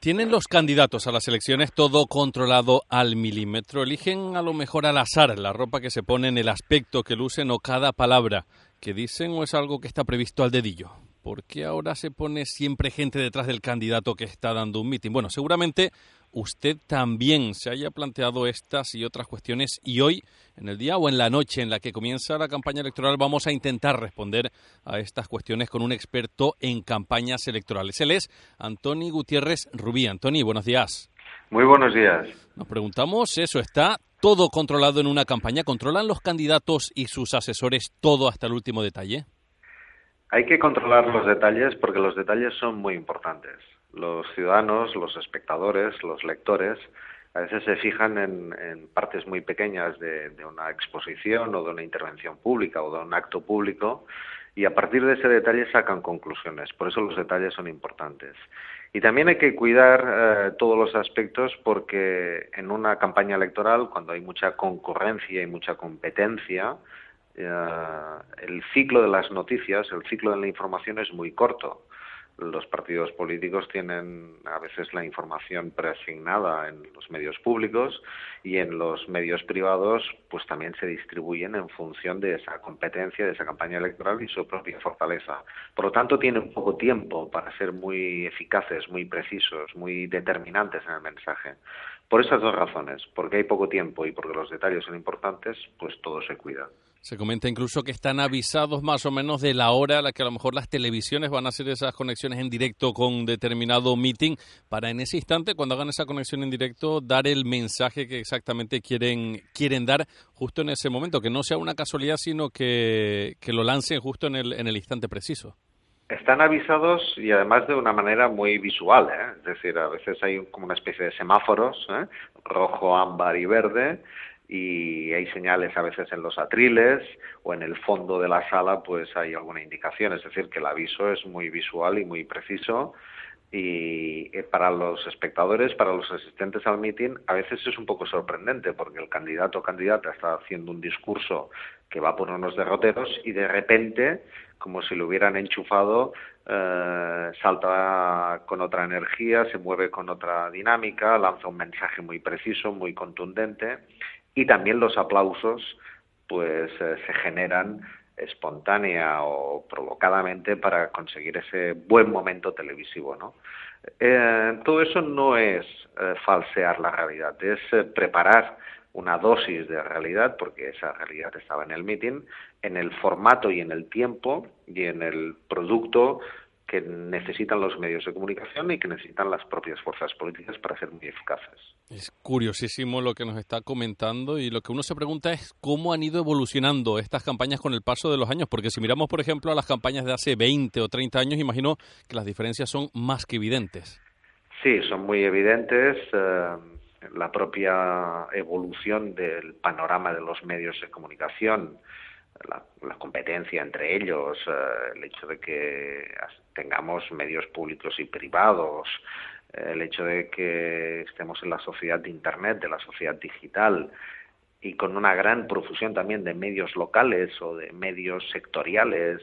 Tienen los candidatos a las elecciones todo controlado al milímetro. Eligen a lo mejor al azar la ropa que se ponen, el aspecto que lucen o cada palabra que dicen, o es algo que está previsto al dedillo. ¿Por qué ahora se pone siempre gente detrás del candidato que está dando un mitin? Bueno, seguramente usted también se haya planteado estas y otras cuestiones, y hoy, en el día o en la noche en la que comienza la campaña electoral, vamos a intentar responder a estas cuestiones con un experto en campañas electorales. Él es Antoni Gutiérrez Rubí. Antoni, buenos días. Muy buenos días. Nos preguntamos eso, ¿está todo controlado en una campaña? ¿Controlan los candidatos y sus asesores todo hasta el último detalle? Hay que controlar los detalles porque los detalles son muy importantes. Los ciudadanos, los espectadores, los lectores, a veces se fijan en partes muy pequeñas de una exposición o de una intervención pública o de un acto público, y a partir de ese detalle sacan conclusiones. Por eso los detalles son importantes. Y también hay que cuidar todos los aspectos, porque en una campaña electoral, cuando hay mucha concurrencia y mucha competencia, el ciclo de las noticias, el ciclo de la información es muy corto. Los partidos políticos tienen a veces la información preasignada en los medios públicos, y en los medios privados pues también se distribuyen en función de esa competencia, de esa campaña electoral y su propia fortaleza. Por lo tanto, tienen poco tiempo para ser muy eficaces, muy precisos, muy determinantes en el mensaje. Por esas dos razones, porque hay poco tiempo y porque los detalles son importantes, pues todo se cuida. Se comenta incluso que están avisados más o menos de la hora a la que a lo mejor las televisiones van a hacer esas conexiones en directo con determinado meeting, para en ese instante, cuando hagan esa conexión en directo, dar el mensaje que exactamente quieren dar justo en ese momento, que no sea una casualidad, sino que lo lancen justo en el instante preciso. Están avisados, y además de una manera muy visual, ¿eh? Es decir, a veces hay como una especie de semáforos, ¿eh? Rojo, ámbar y verde, y hay señales a veces en los atriles o en el fondo de la sala, pues hay alguna indicación. Es decir, que el aviso es muy visual y muy preciso, y para los espectadores, para los asistentes al mitin, a veces es un poco sorprendente, porque el candidato o candidata está haciendo un discurso que va por unos derroteros y de repente, como si lo hubieran enchufado, salta con otra energía, se mueve con otra dinámica, lanza un mensaje muy preciso, muy contundente, y también los aplausos pues se generan espontánea o provocadamente para conseguir ese buen momento televisivo, ¿no? Todo eso no es falsear la realidad, es preparar una dosis de realidad, porque esa realidad estaba en el mitin, en el formato y en el tiempo y en el producto que necesitan los medios de comunicación y que necesitan las propias fuerzas políticas para ser muy eficaces. Es curiosísimo lo que nos está comentando, y lo que uno se pregunta es cómo han ido evolucionando estas campañas con el paso de los años, porque si miramos, por ejemplo, a las campañas de hace 20 o 30 años, imagino que las diferencias son más que evidentes. Sí, son muy evidentes. La propia evolución del panorama de los medios de comunicación, la competencia entre ellos, el hecho de que tengamos medios públicos y privados, el hecho de que estemos en la sociedad de Internet, de la sociedad digital, y con una gran profusión también de medios locales o de medios sectoriales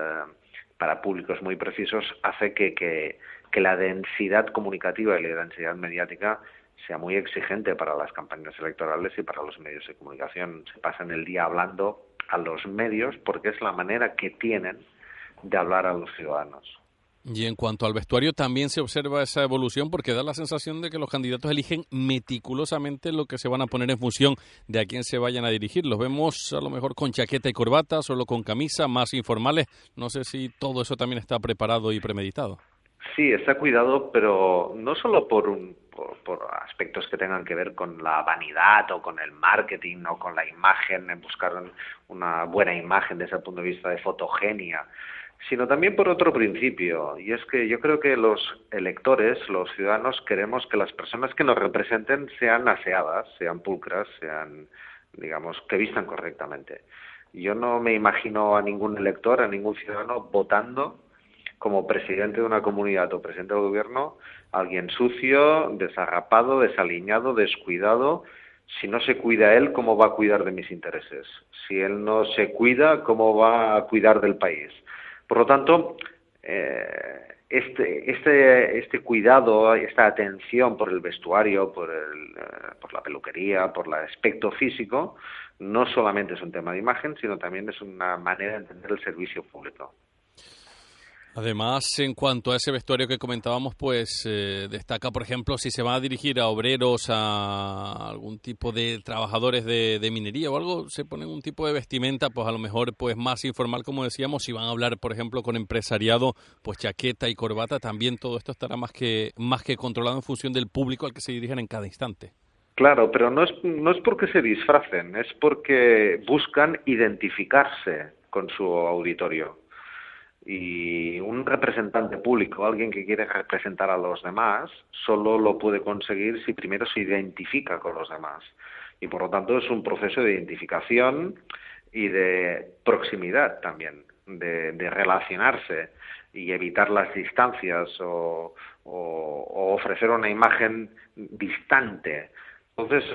para públicos muy precisos, hace que la densidad comunicativa y la densidad mediática sea muy exigente para las campañas electorales y para los medios de comunicación. Se pasan el día hablando a los medios porque es la manera que tienen de hablar a los ciudadanos. Y en cuanto al vestuario, también se observa esa evolución, porque da la sensación de que los candidatos eligen meticulosamente lo que se van a poner en función de a quién se vayan a dirigir. Los vemos a lo mejor con chaqueta y corbata, solo con camisa, más informales. No sé si todo eso también está preparado y premeditado. Sí, está cuidado, pero no solo por aspectos que tengan que ver con la vanidad o con el marketing o con la imagen, en buscar una buena imagen desde el punto de vista de fotogenia, sino también por otro principio, y es que yo creo que los electores, los ciudadanos, queremos que las personas que nos representen sean aseadas, sean pulcras, sean, digamos, que vistan correctamente. Yo no me imagino a ningún elector, a ningún ciudadano votando como presidente de una comunidad o presidente del gobierno alguien sucio, desarrapado, desaliñado, descuidado. Si no se cuida él, ¿cómo va a cuidar de mis intereses? Si él no se cuida, ¿cómo va a cuidar del país? Por lo tanto, este cuidado, esta atención por el vestuario, por la peluquería, por el aspecto físico, no solamente es un tema de imagen, sino también es una manera de entender el servicio público. Además, en cuanto a ese vestuario que comentábamos, pues destaca, por ejemplo, si se va a dirigir a obreros, a algún tipo de trabajadores de minería o algo, se ponen un tipo de vestimenta, pues a lo mejor pues más informal, como decíamos. Si van a hablar, por ejemplo, con empresariado, pues chaqueta y corbata, también todo esto estará más que controlado en función del público al que se dirigen en cada instante. Claro, pero no es porque se disfracen, es porque buscan identificarse con su auditorio. Y un representante público, alguien que quiere representar a los demás, solo lo puede conseguir si primero se identifica con los demás. Y por lo tanto es un proceso de identificación y de proximidad también, de relacionarse y evitar las distancias o ofrecer una imagen distante. Entonces,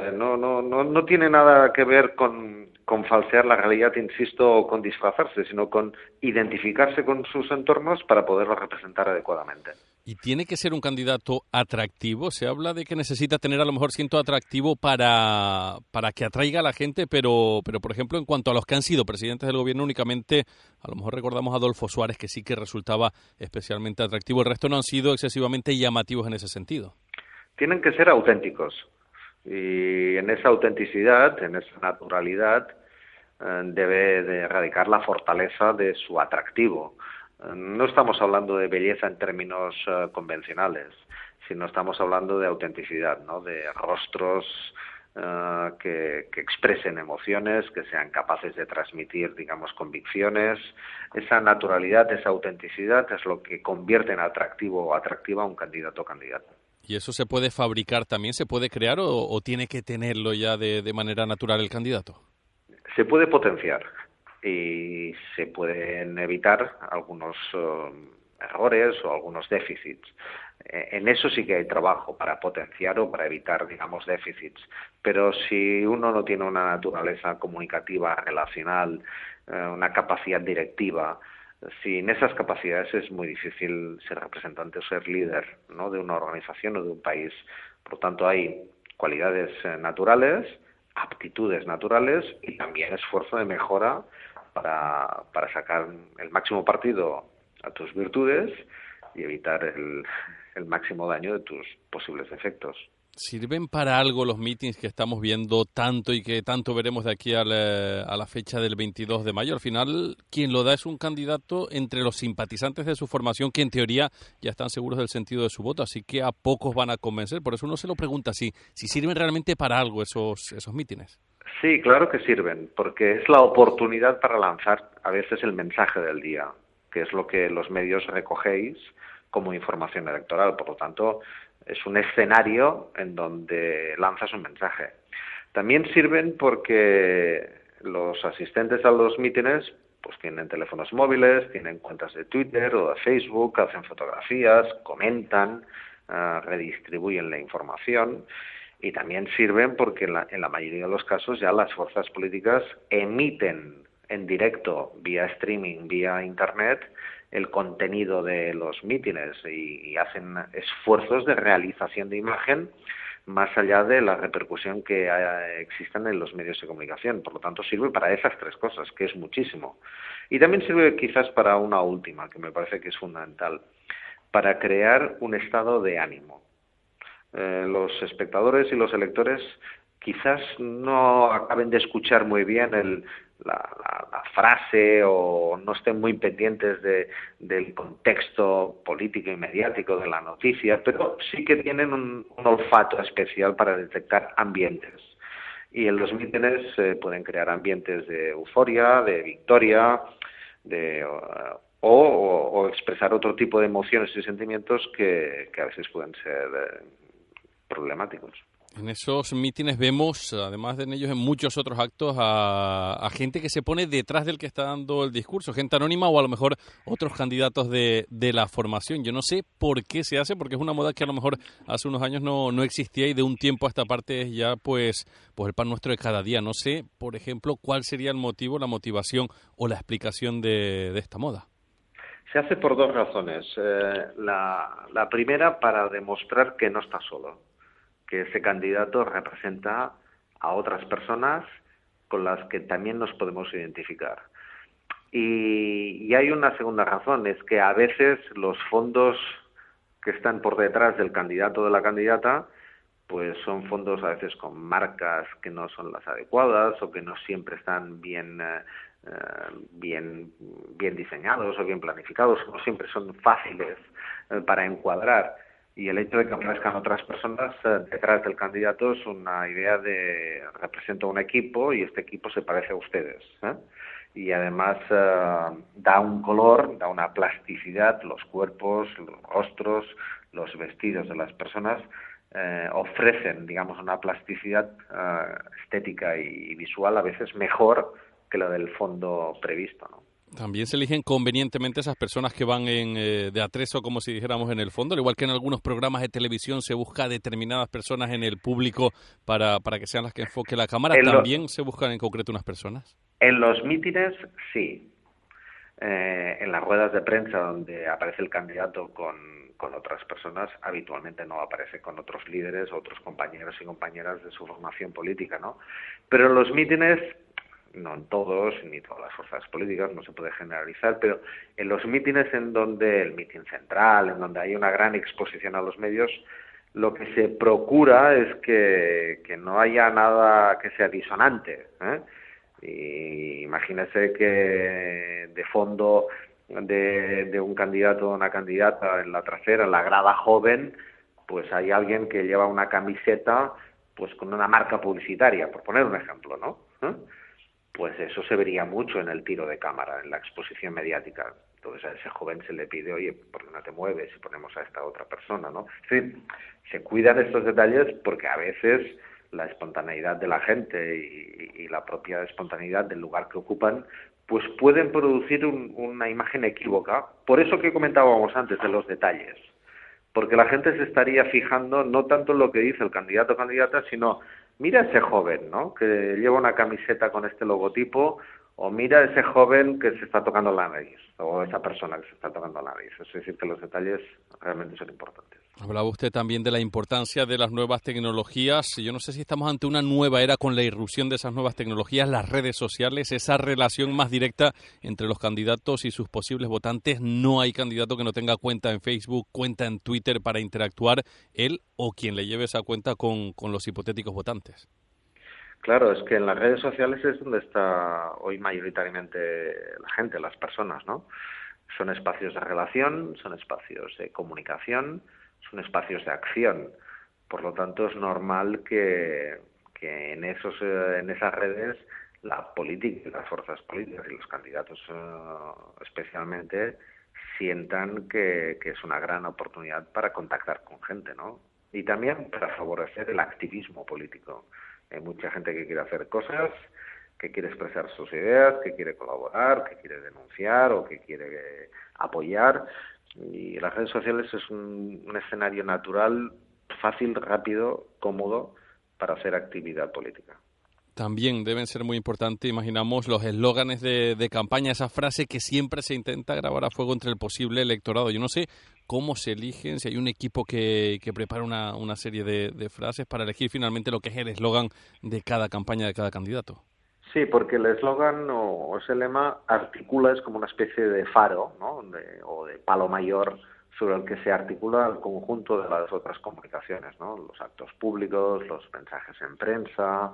no tiene nada que ver con falsear la realidad, insisto, o con disfrazarse, sino con identificarse con sus entornos para poderlos representar adecuadamente. ¿Y tiene que ser un candidato atractivo? Se habla de que necesita tener a lo mejor cierto atractivo para que atraiga a la gente, pero por ejemplo, en cuanto a los que han sido presidentes del gobierno, únicamente, a lo mejor recordamos a Adolfo Suárez, que sí que resultaba especialmente atractivo. El resto no han sido excesivamente llamativos en ese sentido. Tienen que ser auténticos. Y en esa autenticidad, en esa naturalidad, debe de radicar la fortaleza de su atractivo. No estamos hablando de belleza en términos convencionales, sino estamos hablando de autenticidad, ¿no? De rostros que expresen emociones, que sean capaces de transmitir, digamos, convicciones. Esa naturalidad, esa autenticidad es lo que convierte en atractivo o atractiva a un candidato o candidata. ¿Y eso se puede fabricar también? ¿Se puede crear o tiene que tenerlo ya de manera natural el candidato? Se puede potenciar y se pueden evitar algunos errores o algunos déficits. En eso sí que hay trabajo para potenciar o para evitar, digamos, déficits. Pero si uno no tiene una naturaleza comunicativa, relacional, una capacidad directiva, sin esas capacidades es muy difícil ser representante o ser líder, ¿no?, de una organización o de un país. Por lo tanto, hay cualidades naturales, aptitudes naturales y también esfuerzo de mejora para sacar el máximo partido a tus virtudes y evitar el máximo daño de tus posibles defectos. ¿Sirven para algo los mítines que estamos viendo tanto y que tanto veremos de aquí a la fecha del 22 de mayo? Al final, quien lo da es un candidato entre los simpatizantes de su formación que en teoría ya están seguros del sentido de su voto, así que a pocos van a convencer. Por eso uno se lo pregunta si sirven realmente para algo esos mítines. Sí, claro que sirven, porque es la oportunidad para lanzar a veces el mensaje del día, que es lo que los medios recogéis como información electoral. Por lo tanto, es un escenario en donde lanzas un mensaje. También sirven porque los asistentes a los mítines pues tienen teléfonos móviles, tienen cuentas de Twitter o de Facebook, hacen fotografías, comentan, redistribuyen la información. Y también sirven porque en la mayoría de los casos ya las fuerzas políticas emiten en directo, vía streaming, vía internet, el contenido de los mítines y hacen esfuerzos de realización de imagen más allá de la repercusión que existan en los medios de comunicación. Por lo tanto, sirve para esas tres cosas, que es muchísimo. Y también sirve quizás para una última, que me parece que es fundamental, para crear un estado de ánimo. Los espectadores y los electores quizás no acaben de escuchar muy bien la frase o no estén muy pendientes del contexto político y mediático de la noticia, pero sí que tienen un olfato especial para detectar ambientes. Y en los mítines pueden crear ambientes de euforia, de victoria, o expresar otro tipo de emociones y sentimientos que a veces pueden ser problemáticos. En esos mítines vemos, además de en ellos, en muchos otros actos, a gente que se pone detrás del que está dando el discurso, gente anónima o a lo mejor otros candidatos de la formación. Yo no sé por qué se hace, porque es una moda que a lo mejor hace unos años no existía y de un tiempo a esta parte es ya pues el pan nuestro de cada día. No sé, por ejemplo, cuál sería el motivo, la motivación o la explicación de esta moda. Se hace por dos razones. La primera, para demostrar que no está solo, que ese candidato representa a otras personas con las que también nos podemos identificar. Y hay una segunda razón, es que a veces los fondos que están por detrás del candidato o de la candidata, pues son fondos a veces con marcas que no son las adecuadas o que no siempre están bien diseñados o bien planificados, no siempre son fáciles para encuadrar. Y el hecho de que aparezcan otras personas detrás del candidato es una idea de represento a un equipo y este equipo se parece a ustedes, ¿eh? Y además da un color, da una plasticidad, los cuerpos, los rostros, los vestidos de las personas ofrecen, digamos, una plasticidad estética y visual a veces mejor que la del fondo previsto, ¿no? También se eligen convenientemente esas personas que van de atrezo, como si dijéramos, en el fondo, al igual que en algunos programas de televisión se busca determinadas personas en el público para que sean las que enfoque la cámara. ¿También se buscan en concreto unas personas? En los mítines, sí. En las ruedas de prensa donde aparece el candidato con otras personas, habitualmente no aparece con otros líderes, otros compañeros y compañeras de su formación política, ¿no? Pero en los mítines, no en todos, ni todas las fuerzas políticas, no se puede generalizar, pero en los mítines en donde, el mitin central, en donde hay una gran exposición a los medios, lo que se procura es que no haya nada que sea disonante, ¿eh? Y imagínese que de fondo de un candidato o una candidata en la trasera, en la grada joven, pues hay alguien que lleva una camiseta pues con una marca publicitaria, por poner un ejemplo, ¿no? Pues eso se vería mucho en el tiro de cámara, en la exposición mediática. Entonces a ese joven se le pide, oye, ¿por qué no te mueves si ponemos a esta otra persona, no? Es decir, se cuidan estos detalles porque a veces la espontaneidad de la gente y la propia espontaneidad del lugar que ocupan, pues pueden producir una imagen equívoca. Por eso que comentábamos antes de los detalles. Porque la gente se estaría fijando no tanto en lo que dice el candidato o candidata, sino mira ese joven, ¿no?, que lleva una camiseta con este logotipo, o mira ese joven que se está tocando la nariz, o esa persona que se está tocando la nariz. Es decir, que los detalles realmente son importantes. Hablaba usted también de la importancia de las nuevas tecnologías. Yo no sé si estamos ante una nueva era con la irrupción de esas nuevas tecnologías, las redes sociales, esa relación más directa entre los candidatos y sus posibles votantes. No hay candidato que no tenga cuenta en Facebook, cuenta en Twitter para interactuar, él o quien le lleve esa cuenta con los hipotéticos votantes. Claro, es que en las redes sociales es donde está hoy mayoritariamente la gente, las personas, ¿no? Son espacios de relación, son espacios de comunicación, son espacios de acción. Por lo tanto, es normal que en esas redes la política y las fuerzas políticas y los candidatos especialmente sientan que es una gran oportunidad para contactar con gente, ¿no? Y también para favorecer el activismo político. Hay mucha gente que quiere hacer cosas, que quiere expresar sus ideas, que quiere colaborar, que quiere denunciar o que quiere apoyar. Y las redes sociales es un escenario natural, fácil, rápido, cómodo para hacer actividad política. También deben ser muy importantes, imaginamos, los eslóganes de campaña, esa frase que siempre se intenta grabar a fuego entre el posible electorado. Yo no sé cómo se eligen, si hay un equipo que prepara una serie de frases para elegir finalmente lo que es el eslogan de cada campaña, de cada candidato. Sí, porque el eslogan o ese lema articula, es como una especie de faro, ¿no?, o de palo mayor sobre el que se articula el conjunto de las otras comunicaciones, ¿no?, los actos públicos, los mensajes en prensa,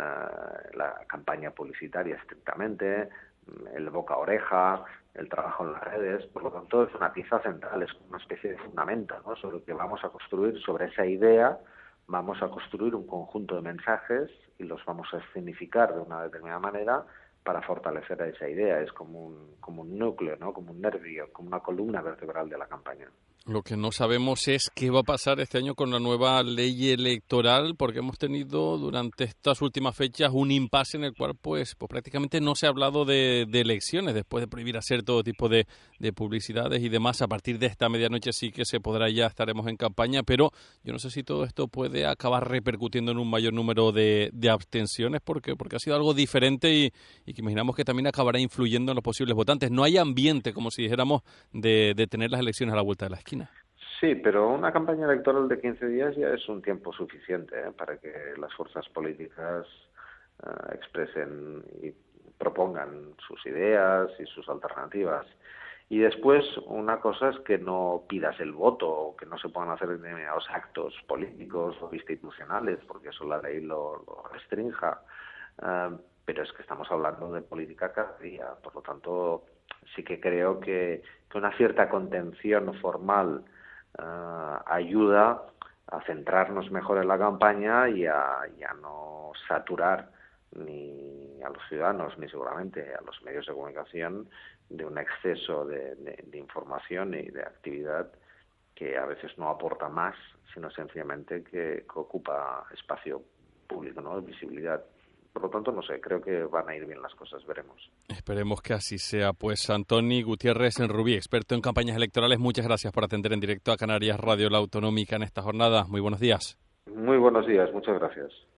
la campaña publicitaria estrictamente, el boca a oreja, el trabajo en las redes. Por lo tanto, es una pieza central, es una especie de fundamento, ¿no?, sobre el que vamos a construir, sobre esa idea vamos a construir un conjunto de mensajes y los vamos a escenificar de una determinada manera para fortalecer esa idea. Es como un núcleo, ¿no?, como un nervio, como una columna vertebral de la campaña. Lo que no sabemos es qué va a pasar este año con la nueva ley electoral, porque hemos tenido durante estas últimas fechas un impasse en el cual pues prácticamente no se ha hablado de elecciones, después de prohibir hacer todo tipo de publicidades y demás. A partir de esta medianoche sí que se podrá, ya estaremos en campaña, pero yo no sé si todo esto puede acabar repercutiendo en un mayor número de abstenciones, porque ha sido algo diferente y que imaginamos que también acabará influyendo en los posibles votantes. No hay ambiente, como si dijéramos, de tener las elecciones a la vuelta de la esquina. Sí, pero una campaña electoral de 15 días ya es un tiempo suficiente para que las fuerzas políticas expresen y propongan sus ideas y sus alternativas. Y después, una cosa es que no pidas el voto o que no se puedan hacer determinados actos políticos o institucionales, porque eso la ley lo restrinja. Pero es que estamos hablando de política cada día. Por lo tanto, sí que creo que una cierta contención formal ayuda a centrarnos mejor en la campaña y a no saturar ni a los ciudadanos ni seguramente a los medios de comunicación de un exceso de información y de actividad que a veces no aporta más, sino sencillamente que ocupa espacio público, ¿no? Visibilidad. Por lo tanto, no sé, creo que van a ir bien las cosas, veremos. Esperemos que así sea. Pues Antoni Gutiérrez Enrubí, experto en campañas electorales, muchas gracias por atender en directo a Canarias Radio La Autonómica en esta jornada. Muy buenos días. Muy buenos días, muchas gracias.